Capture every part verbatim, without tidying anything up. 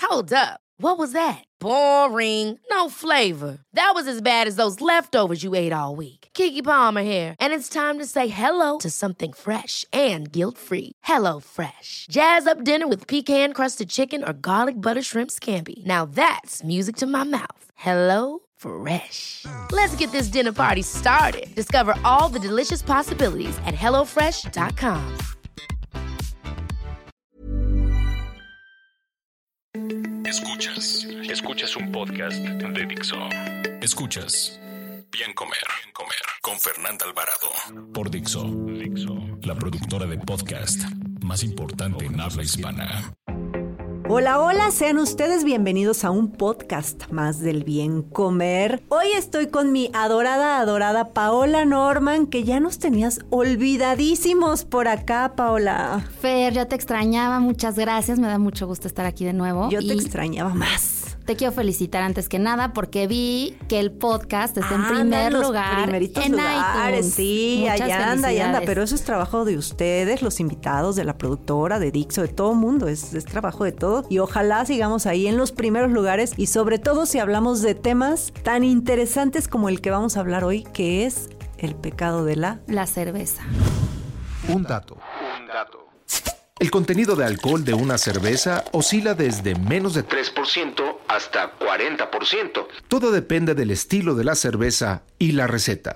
Hold up. What was that? Boring. No flavor. That was as bad as those leftovers you ate all week. Keke Palmer here, and it's time to say hello to something fresh and guilt-free. Hello Fresh. Jazz up dinner with pecan-crusted chicken or garlic butter shrimp scampi. Now that's music to my mouth. Hello Fresh. Let's get this dinner party started. Discover all the delicious possibilities at hello fresh dot com. Escuchas, escuchas un podcast de Dixo. Escuchas Bien Comer, Bien Comer con Fernanda Alvarado por Dixo, Dixo, la productora de podcast más importante en habla hispana. Hola, hola, sean ustedes bienvenidos a un podcast más del Bien Comer. Hoy estoy con mi adorada, adorada Paola Norman, que ya nos tenías olvidadísimos por acá, Paola. Fer, ya te extrañaba, muchas gracias, me da mucho gusto estar aquí de nuevo. Yo te extrañaba más. Te quiero felicitar antes que nada porque vi que el podcast está en primer los lugar primeritos en lugares, iTunes. sí, Muchas allá anda, allá anda, felicidades. pero eso es trabajo de ustedes, los invitados, de la productora, de Dixo, de todo mundo, es, es trabajo de todo y ojalá sigamos ahí en los primeros lugares y sobre todo si hablamos de temas tan interesantes como el que vamos a hablar hoy, que es el pecado de la... La cerveza. Un dato. Un dato. El contenido de alcohol de una cerveza oscila desde menos de tres por ciento hasta cuarenta por ciento. Todo depende del estilo de la cerveza y la receta.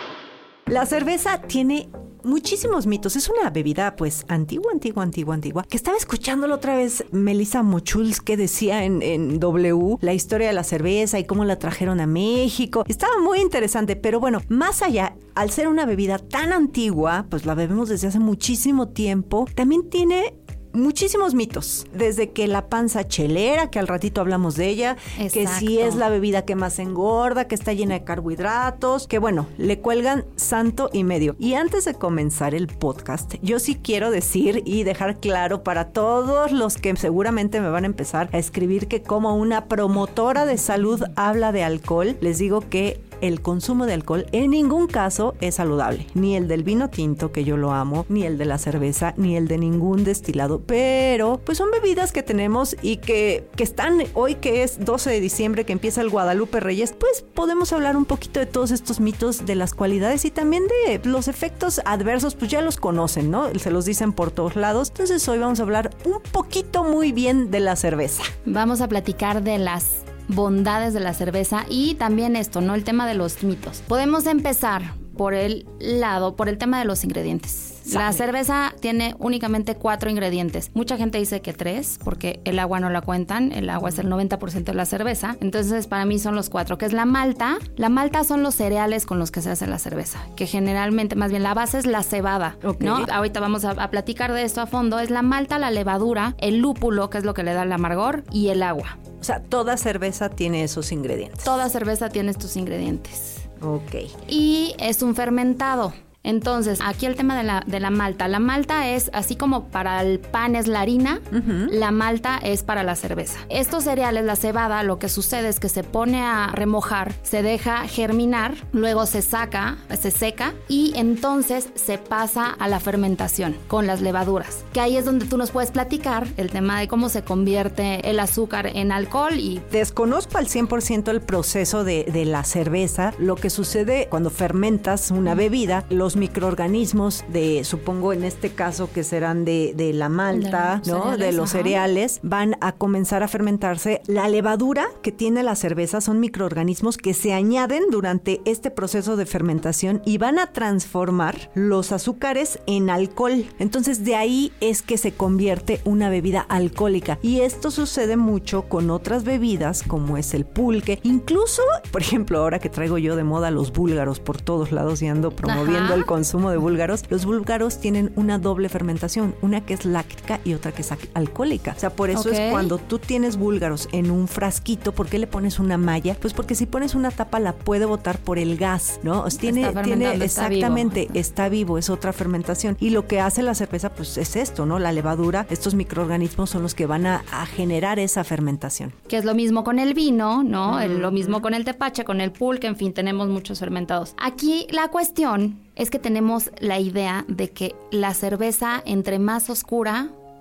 La cerveza tiene muchísimos mitos. Es una bebida, pues, antigua, antigua, antigua, antigua. Que estaba escuchándolo otra vez Melissa Mochuls, que decía en, en W la historia de la cerveza y cómo la trajeron a México. Estaba muy interesante, pero bueno, más allá, al ser una bebida tan antigua, pues la bebemos desde hace muchísimo tiempo, también tiene muchísimos mitos, desde que la panza chelera, que al ratito hablamos de ella, Exacto. que si es la bebida que más engorda, que está llena de carbohidratos, que bueno, le cuelgan santo y medio. Y antes de comenzar el podcast, yo sí quiero decir y dejar claro para todos los que seguramente me van a empezar a escribir que como una promotora de salud habla de alcohol, les digo que el consumo de alcohol en ningún caso es saludable. Ni el del vino tinto, que yo lo amo, ni el de la cerveza, ni el de ningún destilado. Pero, pues son bebidas que tenemos y que, que están hoy, que es doce de diciembre, que empieza el Guadalupe Reyes, pues podemos hablar un poquito de todos estos mitos, de las cualidades y también de los efectos adversos, pues ya los conocen, ¿no? Se los dicen por todos lados. Entonces hoy vamos a hablar un poquito muy bien de la cerveza. Vamos a platicar de las bondades de la cerveza y también esto, ¿no? El tema de los mitos. Podemos empezar por el lado, por el tema de los ingredientes. Sale. La cerveza tiene únicamente cuatro ingredientes. Mucha gente dice que tres, porque el agua no la cuentan. El agua es el noventa por ciento de la cerveza. Entonces, para mí son los cuatro, que es la malta. La malta son los cereales con los que se hace la cerveza, que generalmente, más bien, la base es la cebada, Okay. ¿no? Ahorita vamos a, a platicar de esto a fondo. Es la malta, la levadura, el lúpulo, que es lo que le da el amargor, y el agua. O sea, toda cerveza tiene esos ingredientes. Toda cerveza tiene estos ingredientes. Ok. Y es un fermentado. Entonces, aquí el tema de la, de la malta. La malta es, así como para el pan es la harina, uh-huh. La malta es para la cerveza. Estos cereales, la cebada, lo que sucede es que se pone a remojar, se deja germinar, luego se saca, se seca y entonces se pasa a la fermentación con las levaduras. Que ahí es donde tú nos puedes platicar el tema de cómo se convierte el azúcar en alcohol y... Desconozco al cien por ciento el proceso de, de la cerveza. Lo que sucede cuando fermentas una bebida, los microorganismos de, supongo en este caso que serán de, de la malta, de ¿no? cereales, de los ajá. cereales, van a comenzar a fermentarse. La levadura que tiene la cerveza son microorganismos que se añaden durante este proceso de fermentación y van a transformar los azúcares en alcohol. Entonces de ahí es que se convierte una bebida alcohólica. Y esto sucede mucho con otras bebidas como es el pulque. Incluso, por ejemplo, ahora que traigo yo de moda los búlgaros por todos lados y ando promoviendo Ajá. el consumo de búlgaros, los búlgaros tienen una doble fermentación, una que es láctica y otra que es alcohólica. O sea, por eso okay. es cuando tú tienes búlgaros en un frasquito, ¿por qué le pones una malla? Pues porque si pones una tapa la puede botar por el gas, ¿no? Tiene, está tiene está exactamente, vivo. está vivo, es otra fermentación. Y lo que hace la cerveza, pues es esto, ¿no? La levadura, estos microorganismos son los que van a, a generar esa fermentación. Que es lo mismo con el vino, ¿no? Mm-hmm. El, lo mismo con el tepache, con el pulque, en fin, tenemos muchos fermentados. Aquí la cuestión es que tenemos la idea de que la cerveza, entre más oscura,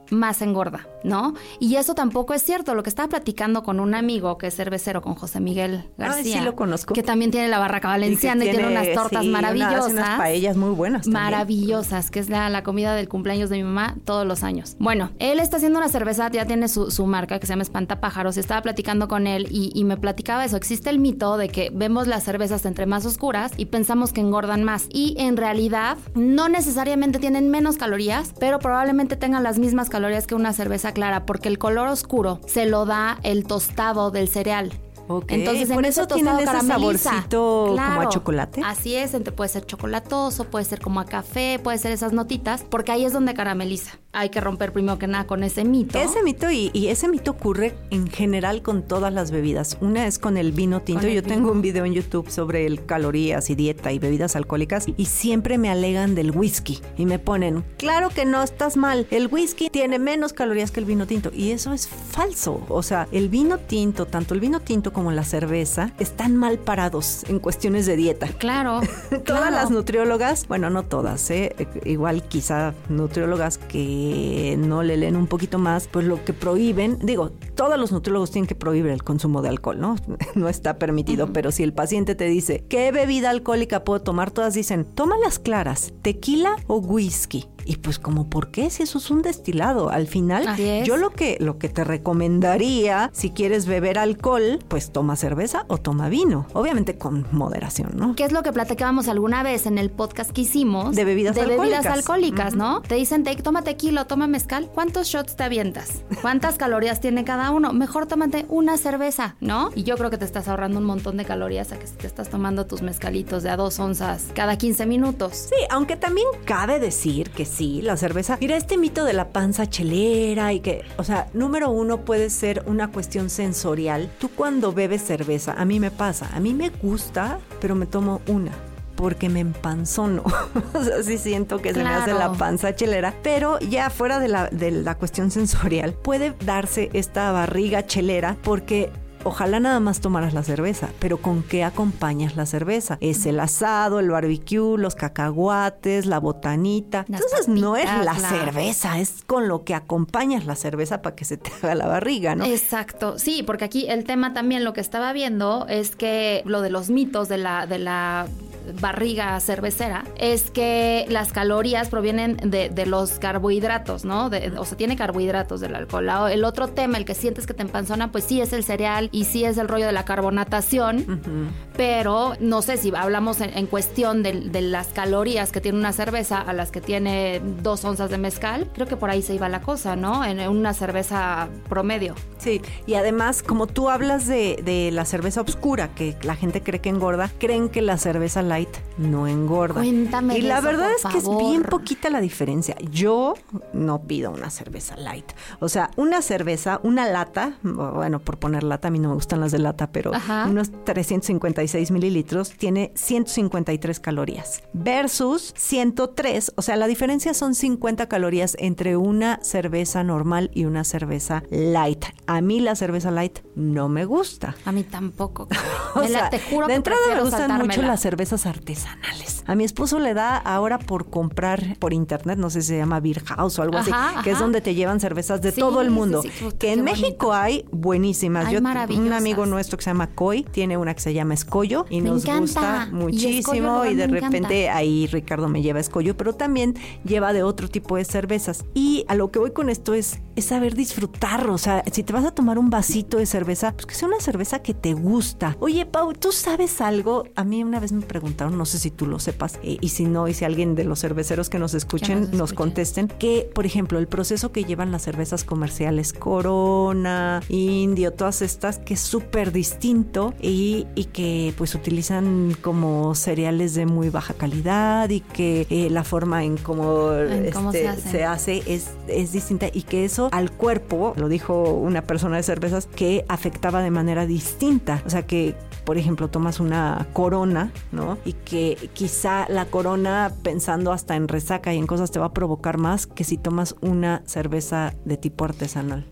más engorda, ¿no? Y eso tampoco es cierto. Lo que estaba platicando con un amigo que es cervecero, con José Miguel García. Ay, sí lo conozco. Que también tiene la Barraca Valenciana y, y tiene, tiene unas tortas sí, maravillosas. Hace unas paellas muy buenas también. Maravillosas, que es la, la comida del cumpleaños de mi mamá todos los años. Bueno, él está haciendo una cerveza, ya tiene su, su marca que se llama Espantapájaros, y estaba platicando con él y, y me platicaba eso. Existe el mito de que vemos las cervezas entre más oscuras y pensamos que engordan más. Y en realidad no necesariamente tienen menos calorías, pero probablemente tengan las mismas calorías que una cerveza clara, porque el color oscuro se lo da el tostado del cereal. Okay. Entonces, por en eso ese tienen tostado ese carameliza. saborcito Claro, como a chocolate. Así es, entre, puede ser chocolatoso, puede ser como a café, puede ser esas notitas, porque ahí es donde carameliza. Hay que romper primero que nada con ese mito. Ese mito y, y ese mito ocurre en general con todas las bebidas. Una es con el vino tinto. El Yo vino. tengo un video en YouTube sobre el calorías y dieta y bebidas alcohólicas y siempre me alegan del whisky y me ponen, claro que no, estás mal. El whisky tiene menos calorías que el vino tinto y eso es falso. O sea, el vino tinto, tanto el vino tinto como la cerveza están mal parados en cuestiones de dieta. Claro. Todas claro. las nutriólogas, bueno, no todas, ¿eh? Igual quizá nutriólogas que no le leen un poquito más, pues lo que prohíben, digo, todos los nutriólogos tienen que prohibir el consumo de alcohol, ¿no? No está permitido, uh-huh. pero si el paciente te dice, ¿qué bebida alcohólica puedo tomar? Todas dicen, toma las claras, tequila o whisky. Y pues como, ¿por qué? Si eso es un destilado. Al final, yo lo que, lo que te recomendaría, si quieres beber alcohol, pues toma cerveza o toma vino. Obviamente con moderación, ¿no? ¿Qué es lo que platicábamos alguna vez en el podcast que hicimos? De bebidas de alcohólicas. De bebidas alcohólicas, uh-huh. ¿no? Te dicen, te, toma tequila, toma mezcal. ¿Cuántos shots te avientas? ¿Cuántas calorías tiene cada uno? Mejor tómate una cerveza, ¿no? Y yo creo que te estás ahorrando un montón de calorías a que te estás tomando tus mezcalitos de a dos onzas cada quince minutos. Sí, aunque también cabe decir que sí, la cerveza. Mira, este mito de la panza chelera y que, o sea, número uno puede ser una cuestión sensorial. Tú cuando bebes cerveza, a mí me pasa, a mí me gusta, pero me tomo una. Porque me empanzono. O sea, sí siento que claro. se me hace la panza chelera. Pero ya fuera de la, de la cuestión sensorial, puede darse esta barriga chelera porque ojalá nada más tomaras la cerveza, pero ¿con qué acompañas la cerveza? Es el asado, el barbecue, los cacahuates, la botanita. Las Entonces papitas, no es la, la cerveza, es con lo que acompañas la cerveza para que se te haga la barriga, ¿no? Exacto, sí, porque aquí el tema también, lo que estaba viendo es que lo de los mitos de la, de la barriga cervecera es que las calorías provienen de, de los carbohidratos, ¿no? De, o sea, tiene carbohidratos del alcohol. El otro tema, el que sientes que te empanzona, pues sí es el cereal y sí es el rollo de la carbonatación, uh-huh. pero no sé si hablamos en, en cuestión de, de las calorías que tiene una cerveza a las que tiene dos onzas de mezcal, creo que por ahí se iba la cosa, ¿no? En una cerveza promedio. Sí, y además, como tú hablas de, de la cerveza oscura, que la gente cree que engorda, creen que la cerveza light no engorda. Cuéntame y la eso, verdad es favor. que es bien poquita la diferencia. Yo no pido una cerveza light. O sea, una cerveza, una lata, bueno, por poner lata, a mí no me gustan las de lata, pero Ajá. unos trescientos cincuenta y seis mililitros, tiene ciento cincuenta y tres calorías versus ciento tres. O sea, la diferencia son cincuenta calorías entre una cerveza normal y una cerveza light. A mí la cerveza light no me gusta. A mí tampoco. O sea, la, te juro de que entrada me gustan saltármela. mucho las cervezas artesanales. A mi esposo le da ahora por comprar por internet, no sé si se llama Beer House o algo ajá, así, ajá. que es donde te llevan cervezas de sí, todo el mundo. Sí, sí, sí, que en México bonito. Hay buenísimas. Hay Yo, un amigo nuestro que se llama Coy tiene una que se llama Escollo y me nos encanta. gusta muchísimo y, y de repente encanta. Ahí Ricardo me lleva Escollo, pero también lleva de otro tipo de cervezas. Y a lo que voy con esto es, es saber disfrutar. O sea, si te vas a tomar un vasito de cerveza, pues que sea una cerveza que te gusta. Oye, Pau, ¿tú sabes algo? A mí una vez me preguntaron, no sé si tú lo sepas, eh, y si no, y si alguien de los cerveceros que nos escuchen nos, nos contesten, que, por ejemplo, el proceso que llevan las cervezas comerciales, Corona, Indio, todas estas, que es súper distinto y, y que pues utilizan como cereales de muy baja calidad y que eh, la forma en cómo, en este, cómo se hace, se hace es, es distinta y que eso al cuerpo, lo dijo una persona de cervezas, que afectaba de manera distinta. O sea que, por ejemplo, tomas una Corona, ¿no? Y que quizá la Corona, pensando hasta en resaca y en cosas, te va a provocar más que si tomas una cerveza de tipo artesanal.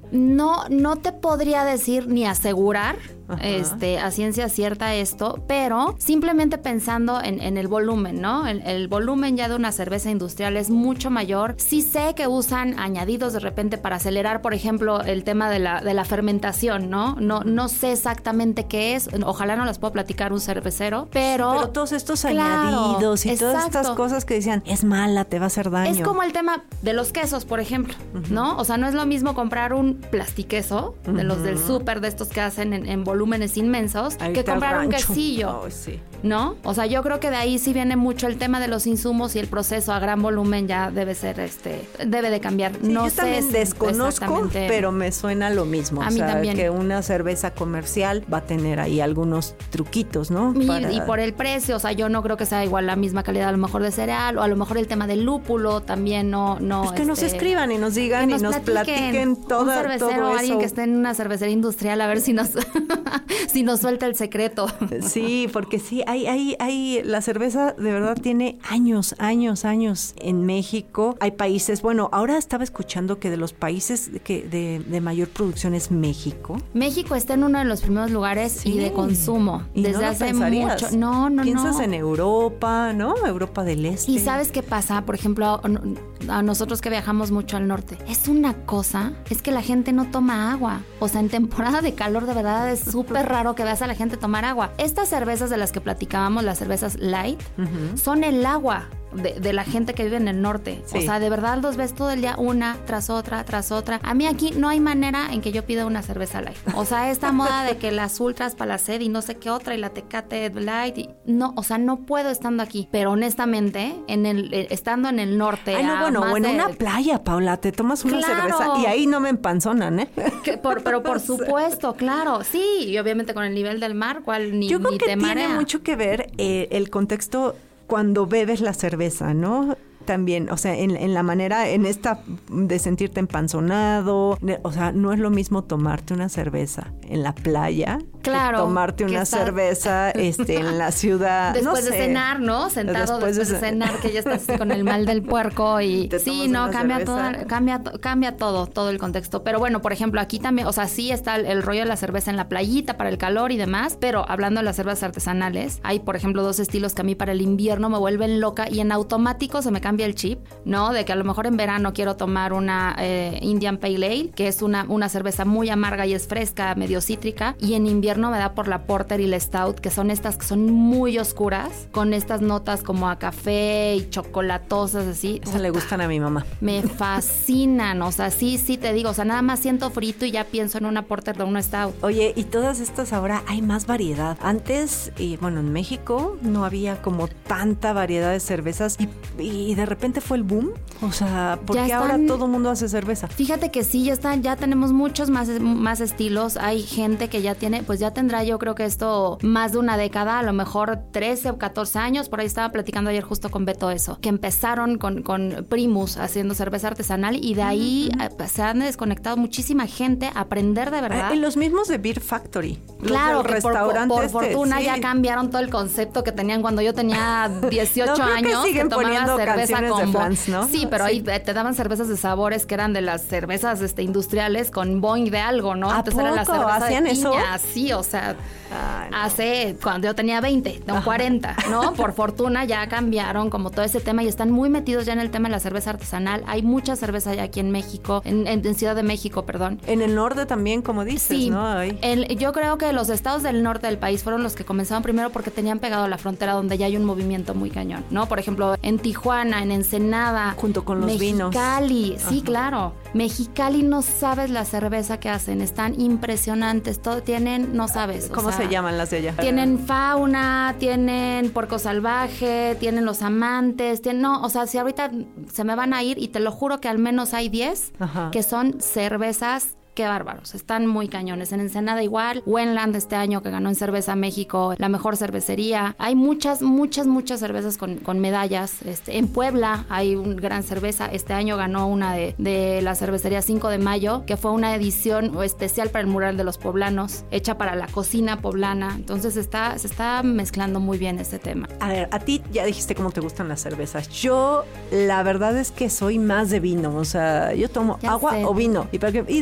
No, no te podría decir ni asegurar Ajá. este, a ciencia cierta esto, pero simplemente pensando en, en el volumen, ¿no? El, el volumen ya de una cerveza industrial es mucho mayor. Sí sé que usan añadidos de repente para acelerar, por ejemplo, el tema de la, de la fermentación, ¿no? No, no sé exactamente qué es, ojalá no las puedo platicar un cervecero, pero... Sí, pero todos estos claro, añadidos y exacto. todas estas cosas que decían, es mala, te va a hacer daño. Es como el tema de los quesos, por ejemplo, uh-huh. ¿no? O sea, no es lo mismo comprar un plastiqueso, uh-huh. de los del súper, de estos que hacen en, en volúmenes inmensos, ahí que comprar un quesillo, oh, sí. ¿no? O sea, yo creo que de ahí sí viene mucho el tema de los insumos y el proceso a gran volumen ya debe ser, este, debe de cambiar. Sí, no yo sé también desconozco, pero me suena lo mismo. A o mí sea, también. Que una cerveza comercial va a tener ahí algunos truquitos, ¿no? Y, Para... y por el precio, o sea, yo no creo que sea igual la misma calidad a lo mejor de cereal, o a lo mejor el tema del lúpulo también no... no pues que este, nos escriban y nos digan nos y nos platiquen, platiquen toda, un cervecero, todo eso. Alguien que esté en una cervecería industrial, a ver si nos, si nos suelta el secreto. Sí, porque sí, hay, hay, hay, la cerveza de verdad tiene años, años, años en México. Hay países, bueno, ahora estaba escuchando que de los países que de, de mayor producción es México. México está en uno de los primeros lugares sí. y de consumo. Y desde no hace pensarías. mucho. No, no, Piensas no. en Europa, ¿no? Europa del Este. Y ¿sabes qué pasa? Por ejemplo, a, a nosotros que viajamos mucho al norte. Es una cosa, es que la gente no toma agua. O sea, en temporada de calor de verdad es súper raro que veas a la gente tomar agua. Estas cervezas de las que platicábamos, las cervezas light, uh-huh. son el agua de, de la gente que vive en el norte. Sí. O sea, de verdad los ves todo el día una tras otra, tras otra. A mí aquí no hay manera en que yo pida una cerveza light. O sea, esta moda de que las ultras para la sed y no sé qué otra y la Tecate light. Y no, o sea, no puedo estando aquí. Pero honestamente, en el, estando en el norte... Ay, no, bueno, o en de... una playa, Paula, te tomas una claro. cerveza y ahí no me empanzonan, ¿eh? Que por, pero por supuesto, claro. Sí, y obviamente con el nivel del mar, cual ni, yo creo ni que te tiene marea. mucho que ver eh, el contexto cuando bebes la cerveza, ¿no? También, o sea, en, en la manera, en esta de sentirte empanzonado, o sea, no es lo mismo tomarte una cerveza en la playa claro, que tomarte una está... cerveza este, en la ciudad. Después no de sé. cenar, ¿no? Sentado después, después de... de cenar, que ya estás con el mal del puerco y sí, no, cambia todo, cambia, cambia todo, todo el contexto. Pero bueno, por ejemplo, aquí también, o sea, sí está el, el rollo de la cerveza en la playita para el calor y demás, pero hablando de las cervezas artesanales, hay, por ejemplo, dos estilos que a mí para el invierno me vuelven loca y en automático se me cambia el chip, ¿no? De que a lo mejor en verano quiero tomar una eh, Indian Pale Ale, que es una, una cerveza muy amarga y es fresca, medio cítrica, y en invierno me da por la Porter y la Stout, que son estas que son muy oscuras, con estas notas como a café y chocolatosas, así. Esas le gustan a mi mamá. Me fascinan, o sea, sí, sí te digo, o sea, nada más siento frito y ya pienso en una Porter de una Stout. Oye, y todas estas ahora hay más variedad. Antes, y bueno, en México no había como tanta variedad de cervezas y, y de repente fue el boom. O sea, ¿por qué ahora todo el mundo hace cerveza? Fíjate que sí, ya están, ya tenemos muchos más, más estilos. Hay gente que ya tiene, pues ya tendrá yo creo que esto más de una década, a lo mejor trece o catorce años. Por ahí estaba platicando ayer justo con Beto eso, que empezaron con, con Primus haciendo cerveza artesanal y de ahí uh-huh. se han desconectado muchísima gente a aprender de verdad. Ah, y los mismos de Beer Factory. Claro, que por, por este, fortuna sí. ya cambiaron todo el concepto que tenían cuando yo tenía dieciocho no, años. Que siguen que tomaba poniendo cerveza canciones con de Flans, ¿no? Sí, pero sí. ahí te daban cervezas de sabores que eran de las cervezas este, industriales con boing de algo, ¿no? ¿A Entonces poco? era la cerveza ¿Hacían de piña, eso? sí, o sea, Ay, no. hace cuando yo tenía veinte, no cuarenta, ¿no? Por fortuna ya cambiaron como todo ese tema y están muy metidos ya en el tema de la cerveza artesanal. Hay mucha cerveza ya aquí en México, en, en, en Ciudad de México, perdón. En el norte también, como dices, sí, ¿no? Ay. El, yo creo que los estados del norte del país fueron los que comenzaron primero porque tenían pegado a la frontera donde ya hay un movimiento muy cañón, ¿no? Por ejemplo, en Tijuana, en Ensenada, junto con los Mexicali, vinos. Mexicali, sí, Ajá. claro. Mexicali, no sabes la cerveza que hacen, están impresionantes, todo tienen, no sabes. ¿Cómo o sea, se llaman las de allá? Tienen fauna, tienen puerco salvaje, tienen los amantes, tienen, no, o sea, si ahorita se me van a ir y te lo juro que al menos hay diez Ajá. que son cervezas. Qué bárbaros, están muy cañones. En Ensenada igual, Wenland este año que ganó en Cerveza México la mejor cervecería. Hay muchas, muchas, muchas cervezas con, con medallas. Este, en Puebla hay una gran cerveza. Este año ganó una de, de la cervecería cinco de mayo, que fue una edición especial para el mural de los poblanos, hecha para la cocina poblana. Entonces está, se está mezclando muy bien este tema. A ver, a ti ya dijiste cómo te gustan las cervezas. Yo, la verdad es que soy más de vino. O sea, yo tomo Ya agua sé. o vino. Y, para que, y de repente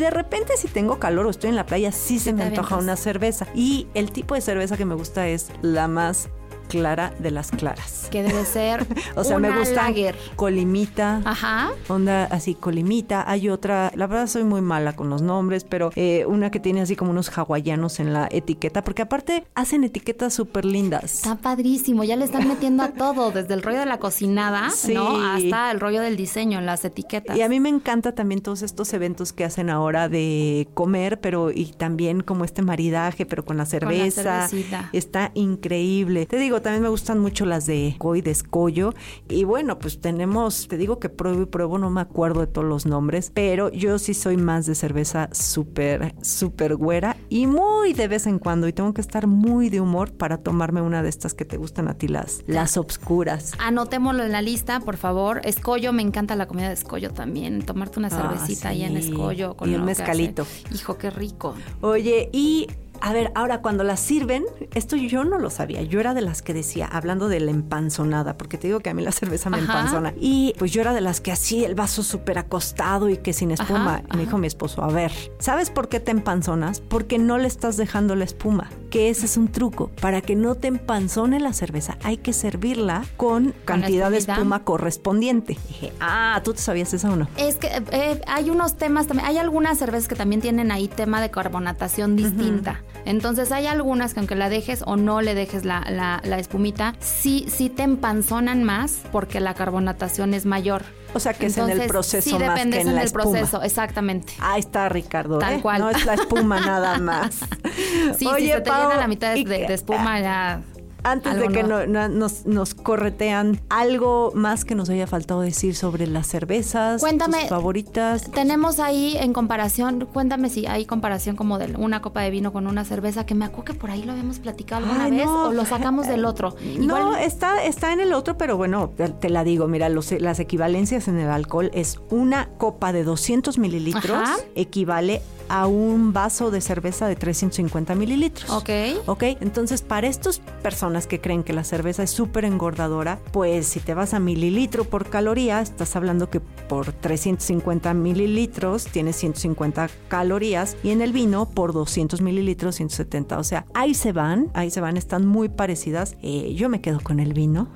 repente si tengo calor o estoy en la playa, sí se me antoja una cerveza. Y el tipo de cerveza que me gusta es la más clara de las claras. Que debe ser o sea, una me gusta lager. Colimita. Ajá. Onda así, Colimita. Hay otra, la verdad soy muy mala con los nombres, pero eh, una que tiene así como unos hawaianos en la etiqueta, porque aparte hacen etiquetas súper lindas. Está padrísimo, ya le están metiendo a todo, desde el rollo de la cocinada, sí. ¿no? Hasta el rollo del diseño en las etiquetas. Y a mí me encanta también todos estos eventos que hacen ahora de comer, pero y también como este maridaje, pero con la cerveza. Con la cervecita. Está increíble. Te digo, también me gustan mucho las de Coy, de Escollo. Y bueno, pues tenemos, te digo que pruebo y pruebo, no me acuerdo de todos los nombres, pero yo sí soy más de cerveza súper, súper güera y muy de vez en cuando. Y tengo que estar muy de humor para tomarme una de estas que te gustan a ti, las, las obscuras. Anotémoslo en la lista, por favor. Escollo, me encanta la comida de Escollo también. Tomarte una cervecita ah, sí. ahí en Escollo. Con y un mezcalito. Hijo, qué rico. Oye, y... A ver, ahora cuando las sirven, esto yo no lo sabía, yo era de las que decía, hablando de la empanzonada, porque te digo que a mí la cerveza me ajá. empanzona, y pues yo era de las que hacía el vaso súper acostado y que sin espuma, ajá, y me dijo mi esposo, a ver, ¿sabes por qué te empanzonas? Porque no le estás dejando la espuma, que ese es un truco, para que no te empanzone la cerveza, hay que servirla con, con cantidad de espuma correspondiente. Dije, ah, ¿tú te sabías eso o no? Es que eh, hay unos temas también, hay algunas cervezas que también tienen ahí tema de carbonatación distinta. Uh-huh. Entonces hay algunas que aunque la dejes o no le dejes la, la, la espumita, sí, sí te empanzonan más porque la carbonatación es mayor. O sea que entonces, es en el proceso sí, más que en, en la el espuma. proceso, exactamente. Ahí está, Ricardo. Tal ¿eh? cual. No es la espuma nada más. Sí, Oye, si se te Pau, llena la mitad de, de, de espuma ya... Antes de que no, no, nos, nos corretean, ¿algo más que nos haya faltado decir sobre las cervezas? Cuéntame, tus favoritas. Tenemos ahí en comparación, cuéntame si hay comparación como de una copa de vino con una cerveza, que me acuerdo que por ahí lo habíamos platicado alguna Ay, vez, no. o lo sacamos del otro. Igual... No, está, está en el otro, pero bueno, te, te la digo, mira, los, las equivalencias en el alcohol es una copa de doscientos mililitros, Ajá. equivale a un vaso de cerveza de trescientos cincuenta mililitros. Ok. Ok, entonces para estas personas que creen que la cerveza es súper engordadora, pues si te vas a mililitro por caloría, estás hablando que por trescientos cincuenta mililitros tienes ciento cincuenta calorías y en el vino por doscientos mililitros ciento setenta. O sea, ahí se van, ahí se van, están muy parecidas. Eh, yo me quedo con el vino,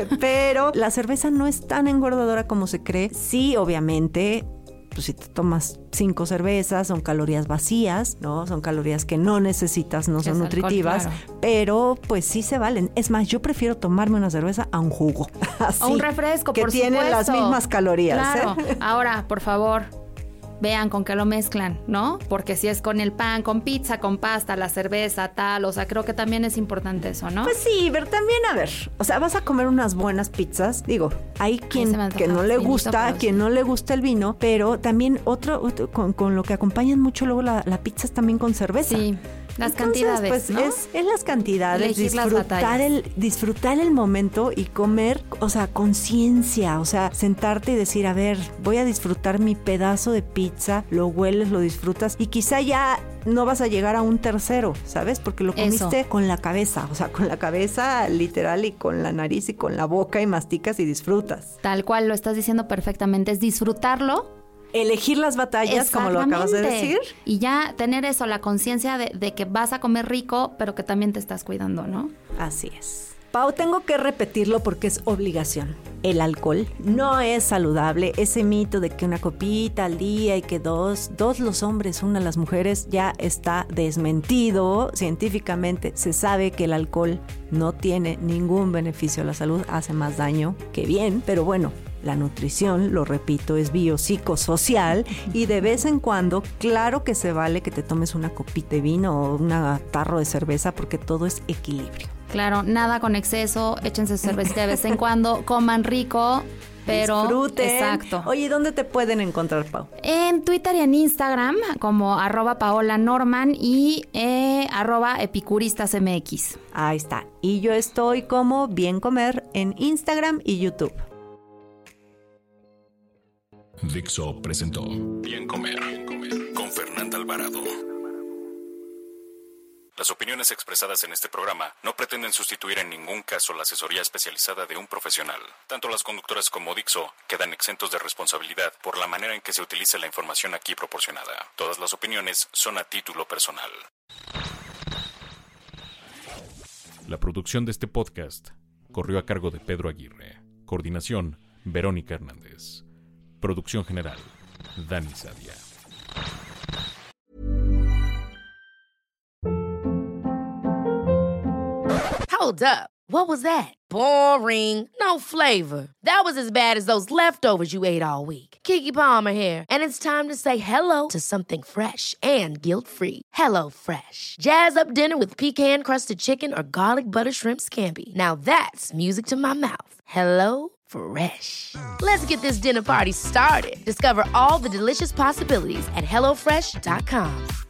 pero la cerveza no es tan engordadora como se cree. Sí, obviamente... Pues si te tomas cinco cervezas, son calorías vacías, ¿no? Son calorías que no necesitas, no son es nutritivas, alcohol, claro. Pero pues sí se valen. Es más, yo prefiero tomarme una cerveza a un jugo. Así, o un refresco, que por tienen supuesto. las mismas calorías. Claro. ¿eh? Ahora, por favor, vean con qué lo mezclan, ¿no? Porque si es con el pan, con pizza, con pasta, la cerveza, tal, o sea, creo que también es importante eso, ¿no? Pues sí, pero también, a ver, o sea, vas a comer unas buenas pizzas, digo, hay quien que no le gusta, a quien no le gusta el vino, pero también otro, otro con, con lo que acompañan mucho luego la, la pizza es también con cerveza. Sí. Las Entonces, cantidades, pues ¿no? es, es las cantidades, Elegir disfrutar las el disfrutar el momento y comer, o sea, conciencia, o sea, sentarte y decir, a ver, voy a disfrutar mi pedazo de pizza, lo hueles, lo disfrutas y quizá ya no vas a llegar a un tercero, ¿sabes? Porque lo comiste Eso. con la cabeza, o sea, con la cabeza literal y con la nariz y con la boca y masticas y disfrutas. Tal cual, lo estás diciendo perfectamente, es disfrutarlo. Elegir las batallas, como lo acabas de decir. Y ya tener eso, la conciencia de, de que vas a comer rico, pero que también te estás cuidando, ¿no? Así es. Pau, tengo que repetirlo porque es obligación. El alcohol no es saludable. Ese mito de que una copita al día y que dos, dos los hombres, una las mujeres, ya está desmentido científicamente. Se sabe que el alcohol no tiene ningún beneficio a la salud, hace más daño que bien, pero bueno. La nutrición, lo repito, es biopsicosocial y de vez en cuando, claro que se vale que te tomes una copita de vino o un tarro de cerveza porque todo es equilibrio. Claro, nada con exceso, échense cervecita de vez en cuando, coman rico, pero disfruten. Exacto. Oye, ¿dónde te pueden encontrar, Pau? En Twitter y en Instagram como arroba Paola Norman y eh, arroba epicuristasmx. Ahí está. Y yo estoy como Bien Comer en Instagram y YouTube. Dixo presentó Bien Comer, Bien Comer con Fernanda Alvarado. Las opiniones expresadas en este programa no pretenden sustituir en ningún caso la asesoría especializada de un profesional. Tanto las conductoras como Dixo quedan exentos de responsabilidad por la manera en que se utilice la información aquí proporcionada. Todas las opiniones son a título personal. La producción de este podcast corrió a cargo de Pedro Aguirre. Coordinación, Verónica Hernández. Producción general, Dani Sadia. Hold up. What was that? Boring. No flavor. That was as bad as those leftovers you ate all week. Keke Palmer here, and it's time to say hello to something fresh and guilt-free. Hello Fresh. Jazz up dinner with pecan-crusted chicken or garlic butter shrimp scampi. Now that's music to my mouth. Hello Fresh. Let's get this dinner party started. Discover all the delicious possibilities at hello fresh dot com.